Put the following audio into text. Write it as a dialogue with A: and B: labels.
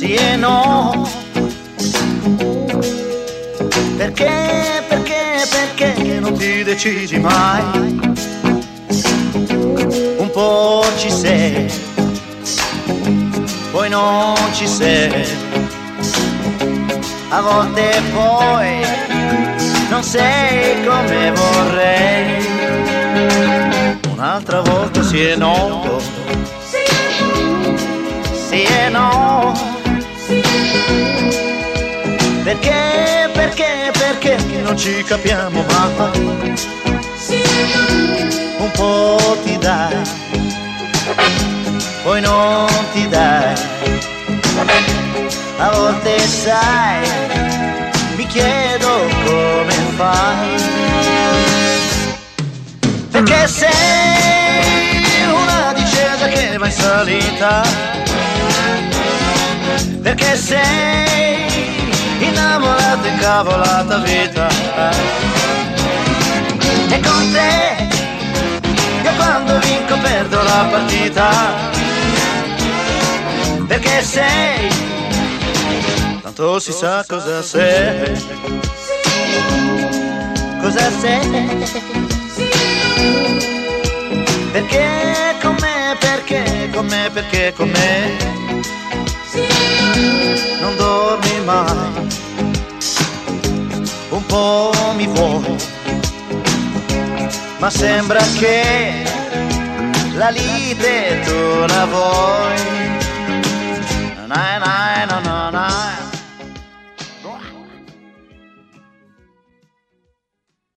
A: sì e no. Perché non ti decidi mai? Un po' ci sei, poi non ci sei. A volte poi non sei come vorrei. Un'altra volta sì e no, sì e no. Perché non ci capiamo mai? Un po' ti dai, poi non ti dai. A volte sai, mi chiedo come fai. Perché sei una discesa che va in salita. Perché sei innamorata, incavolata vita. E con te io quando vinco perdo la partita. Perché sei, tanto si sa cosa sei. Cosa sei? Perché con me, perché con me non dormi mai. Un po' mi vuoi, ma sembra che la lite tu la vuoi.